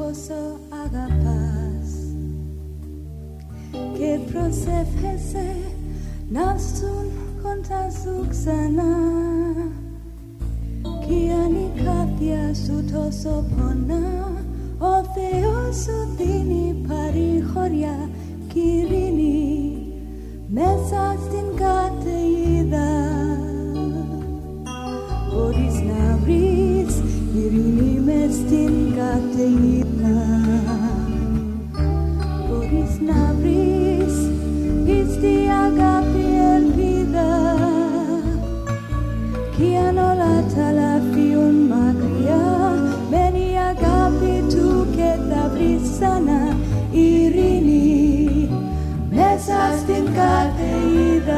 πόσο αγαπάς και προσεύχεσαι να στούν κοντά σου ξανά. Κι αν η καρδιά σου τόσο πονά, ο Θεός σου δίνει παρηγοριά κι ειρήνη μέσα στην καταιγίδα. Μπορείς να βρεις ειρήνη μες στην καταιγίδα. Μπορείς να βρεις πίστη, αγάπη, ελπίδα. Κι αν όλα τα άλλα φύγουν μακριά, μένει η αγάπη του και θα βρεις ξανά ειρήνη μέσα στην καταιγίδα.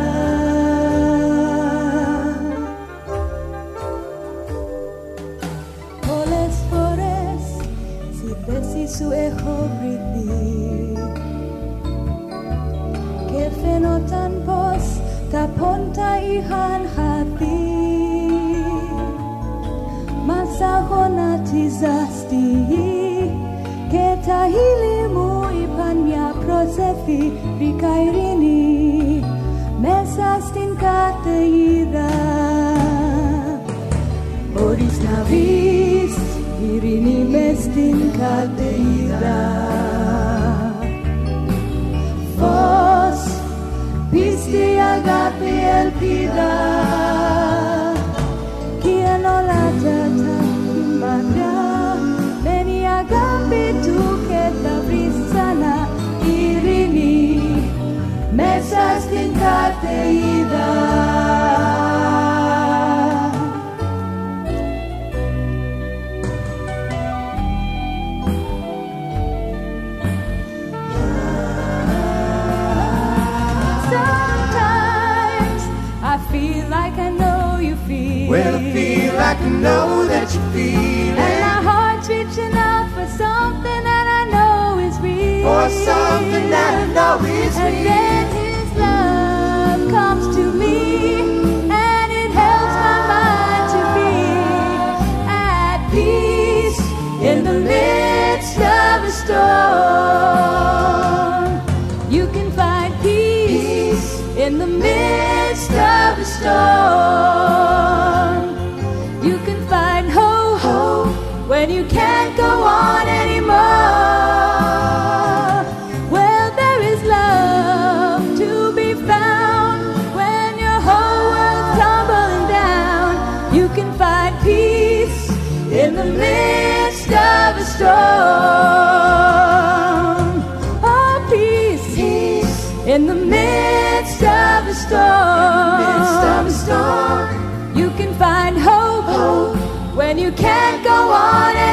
Πολλές φορές στη θέση σου έχω βρεθεί και φαινόταν πως τα πόντα είχαν χαθεί. Μας αγωνάτιζα στη γη και τα χείλη μου είπαν μια προσευχή. Βρήκα ειρήνη μέσα στην καταιγίδα. Μπορείς να βρεις ειρήνη μες στην καταιγίδα. Φως, πίστη, αγάπη, ελπίδα. Κι αν όλα τα μακριά, μένει η αγάπη του και θα βρεις ξανά ειρήνη μέσα στην καταιγίδα. Sometimes I feel like I know you feel. Well, I feel like I know that you feel it. And my heart's reaching out for something that I know is real. For something that I know is and real. Then His love comes to me, and it helps my mind to be at peace in the midst of a storm. You can find peace in the midst of a storm. You can find hope when you can't go on anymore. Well, there is love to be found when your whole world's tumbling down. You can find peace in the midst of a storm. Oh, peace in the midst of a storm. You can find hope when you can't go on